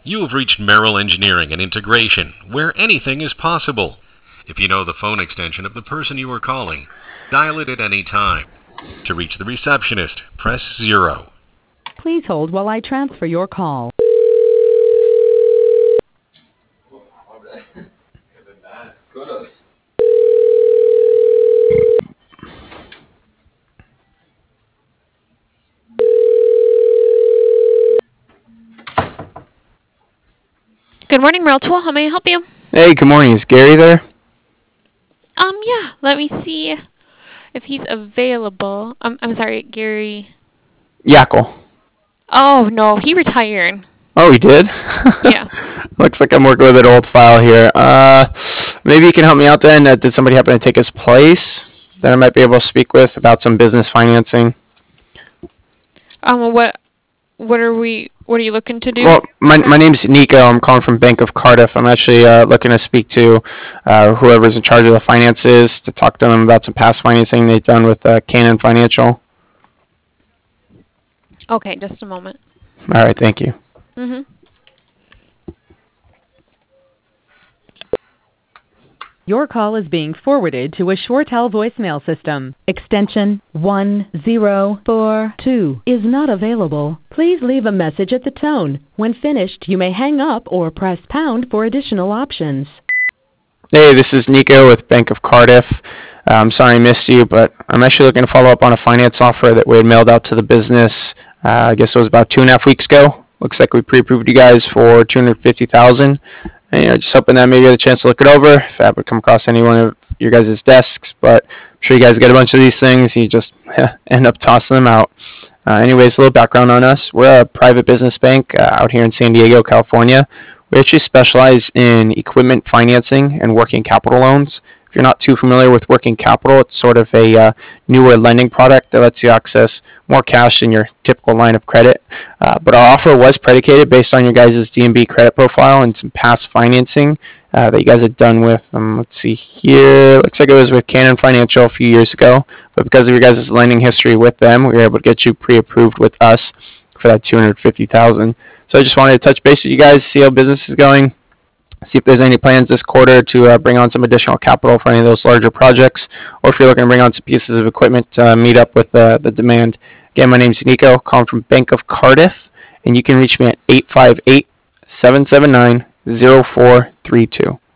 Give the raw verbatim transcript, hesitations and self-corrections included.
You have reached Merrill Engineering and Integration, where anything is possible. If you know the phone extension of the person you are calling, dial it at any time. To reach the receptionist, press zero. Please hold while I transfer your call. Good morning, Merrill Tool. How may I help you? Hey, good morning. Is Gary there? Um, yeah. Let me see if he's available. Um, I'm sorry, Gary. Yackle. Oh no, he retired. Oh, he did? Yeah. Looks like I'm working with an old file here. Uh, maybe you can help me out then. Uh, did somebody happen to take his place that I might be able to speak with about some business financing? Um, what, what are we? What are you looking to do? Well, my my name's Nico. I'm calling from Bank of Cardiff. I'm actually uh, looking to speak to uh, whoever's in charge of the finances to talk to them about some past financing they've done with uh, Cannon Financial. Okay, just a moment. All right, thank you. Mhm. Your call is being forwarded to a ShoreTel voicemail system. Extension one zero four two is not available. Please leave a message at the tone. When finished, you may hang up or press pound for additional options. Hey, this is Nico with Bank of Cardiff. Uh, I'm sorry I missed you, but I'm actually looking to follow up on a finance offer that we had mailed out to the business. Uh, I guess it was about two and a half weeks ago. Looks like we pre-approved you guys for two hundred fifty thousand dollars. And, you know, just hoping that maybe you had a chance to look it over if that would come across any one of your guys' desks. But I'm sure you guys get a bunch of these things. You just end up tossing them out. Uh, anyways, a little background on us. We're a private business bank uh, out here in San Diego, California. We actually specialize in equipment financing and working capital loans. If you're not too familiar with working capital, it's sort of a uh, newer lending product that lets you access more cash than your typical line of credit. Uh, but our offer was predicated based on your guys' D and B credit profile and some past financing uh, that you guys had done with, um, let's see here, looks like it was with Cannon Financial a few years ago. But because of your guys' lending history with them, we were able to get you pre-approved with us for that two hundred fifty thousand dollars. So I just wanted to touch base with you guys, see how business is going, see if there's any plans this quarter to uh, bring on some additional capital for any of those larger projects, or if you're looking to bring on some pieces of equipment to uh, meet up with uh, the demand. Again, my name's Nico, calling from Bank of Cardiff, and you can reach me at eight five eight, seven seven nine, zero four three two.